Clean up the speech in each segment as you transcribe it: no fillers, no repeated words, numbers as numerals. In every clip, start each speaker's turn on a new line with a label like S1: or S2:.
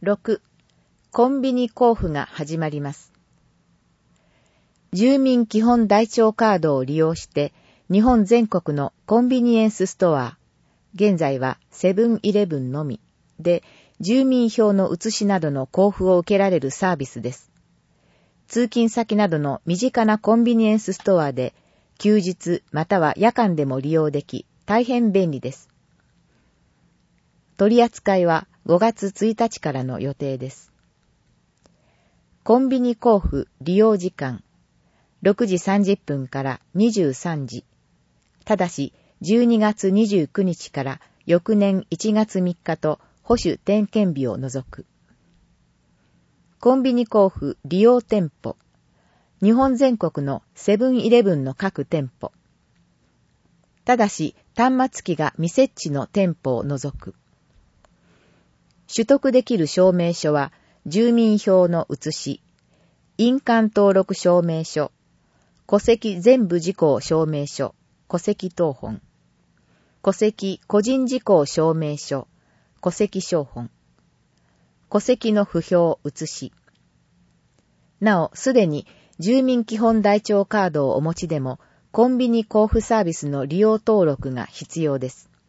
S1: 6、コンビニ交付が始まります。住民基本台帳カードを利用して、日本全国のコンビニエンスストア、現在はセブンイレブンのみで、住民票の写しなどの交付を受けられるサービスです。通勤先などの身近なコンビニエンスストアで、休日または夜間でも利用でき、大変便利です。取り扱いは5月1日からの予定です。コンビニ交付利用時間、6時30分から23時。ただし、12月29日から翌年1月3日と保守点検日を除く。コンビニ交付利用店舗。日本全国のセブンイレブンの各店舗。ただし、端末機が未設置の店舗を除く。取得できる証明書は、住民票の写し、印鑑登録証明書、戸籍全部事項証明書、戸籍謄本、戸籍個人事項証明書、戸籍抄本、戸籍の不評写し。なお、すでに住民基本台帳カードをお持ちでも、コンビニ交付サービスの利用登録が必要です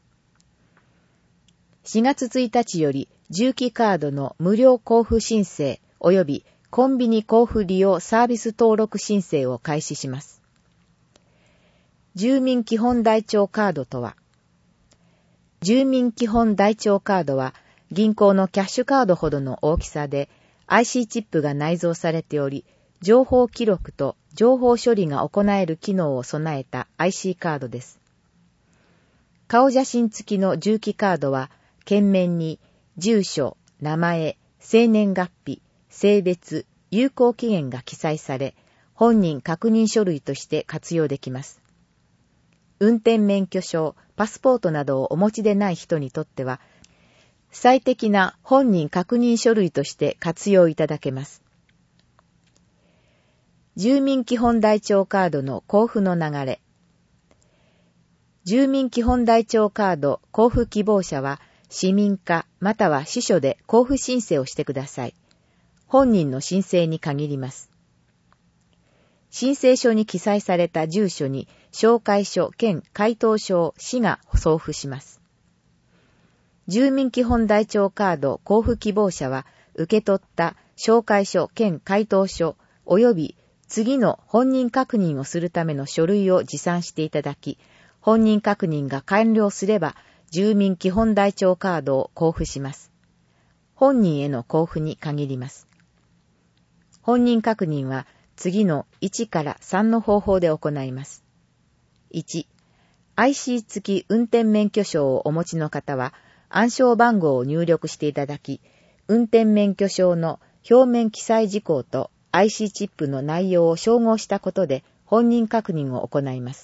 S1: 。4月1日より、重機カードの無料交付申請及びコンビニ交付利用サービス登録申請を開始します。住民基本台帳カードとは、住民基本台帳カードは銀行のキャッシュカードほどの大きさで IC チップが内蔵されており、情報記録と情報処理が行える機能を備えた IC カードです。顔写真付きの重機カードは、券面に住所、名前、生年月日、性別、有効期限が記載され、本人確認書類として活用できます。運転免許証、パスポートなどをお持ちでない人にとっては、最適な本人確認書類として活用いただけます。住民基本台帳カードの交付の流れ。住民基本台帳カード交付希望者は、市民課または支所で交付申請をしてください。本人の申請に限ります。申請書に記載された住所に照会書兼回答書を市が送付します。住民基本台帳カード交付希望者は、受け取った照会書兼回答書及び次の本人確認をするための書類を持参していただき、本人確認が完了すれば、住民基本台帳カードを交付します。本人への交付に限ります。本人確認は次の1から3の方法で行います。1、IC 付き運転免許証をお持ちの方は、暗証番号を入力していただき、運転免許証の表面記載事項と IC チップの内容を照合したことで本人確認を行います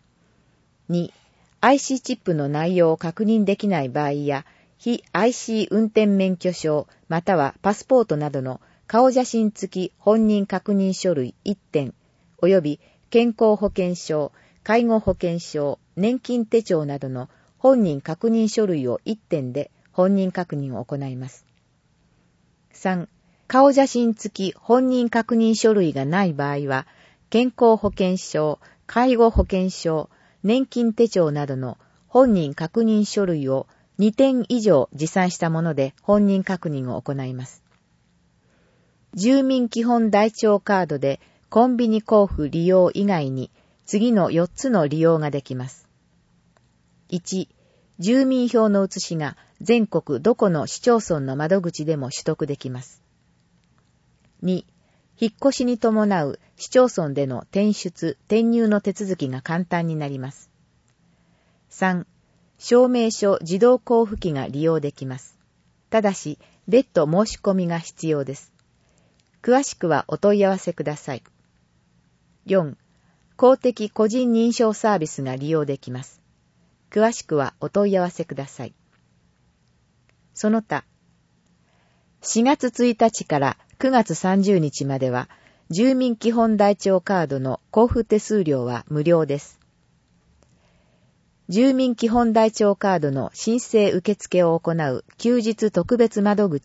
S1: 。2、IC チップの内容を確認できない場合や、非 IC 運転免許証またはパスポートなどの顔写真付き本人確認書類1点、及び健康保険証、介護保険証、年金手帳などの本人確認書類を1点で本人確認を行います。3、顔写真付き本人確認書類がない場合は、健康保険証、介護保険証、年金手帳などの本人確認書類を2点以上持参したもので本人確認を行います。住民基本台帳カードでコンビニ交付利用以外に次の4つの利用ができます。1、住民票の写しが全国どこの市町村の窓口でも取得できます。2、引っ越しに伴う市町村での転出・転入の手続きが簡単になります。3、証明書自動交付機が利用できます。ただし、別途申し込みが必要です。詳しくはお問い合わせください。4、公的個人認証サービスが利用できます。詳しくはお問い合わせください。その他、4月1日から9月30日までは、住民基本台帳カードの交付手数料は無料です。住民基本台帳カードの申請受付を行う休日特別窓口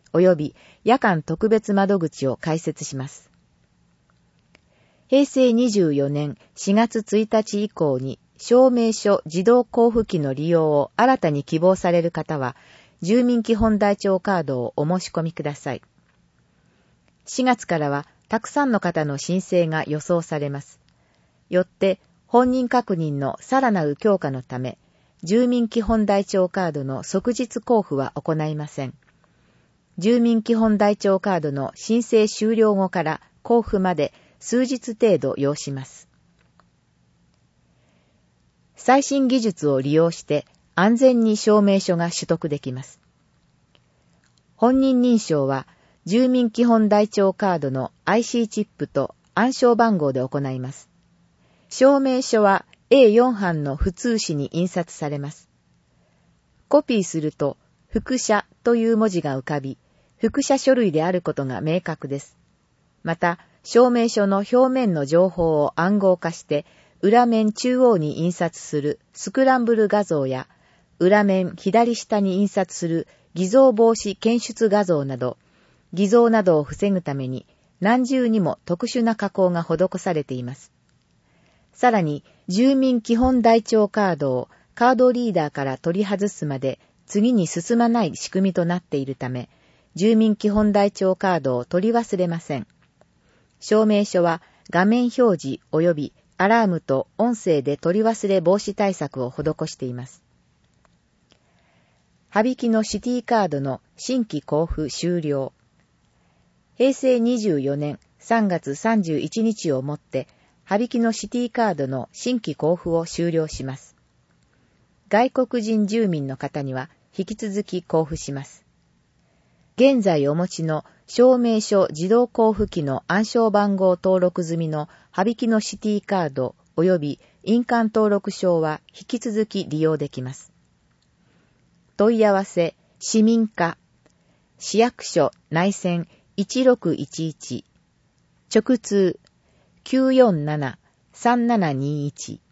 S1: 及び夜間特別窓口を開設します。平成24年4月1日以降に証明書自動交付機の利用を新たに希望される方は、住民基本台帳カードをお申し込みください。4月からはたくさんの方の申請が予想されます。よって本人確認のさらなる強化のため、住民基本台帳カードの即日交付は行いません。住民基本台帳カードの申請終了後から交付まで数日程度要します。最新技術を利用して安全に証明書が取得できます。本人認証は住民基本台帳カードの IC チップと暗証番号で行います。証明書は A4 版の普通紙に印刷されます。コピーすると複写という文字が浮かび、複写書類であることが明確です。また、証明書の表面の情報を暗号化して、裏面中央に印刷するスクランブル画像や、裏面左下に印刷する偽造防止検出画像など、偽造などを防ぐために何重にも特殊な加工が施されています。さらに、住民基本台帳カードをカードリーダーから取り外すまで次に進まない仕組みとなっているため、住民基本台帳カードを取り忘れません。証明書は画面表示及びアラームと音声で取り忘れ防止対策を施しています。羽曳野シティカードの新規交付終了。平成24年3月31日をもって、羽曳野シティカードの新規交付を終了します。外国人住民の方には引き続き交付します。現在お持ちの証明書自動交付機の暗証番号登録済みの羽曳野シティカード及び印鑑登録証は引き続き利用できます。問い合わせ、市民課、市役所内線1611、直通 947-3721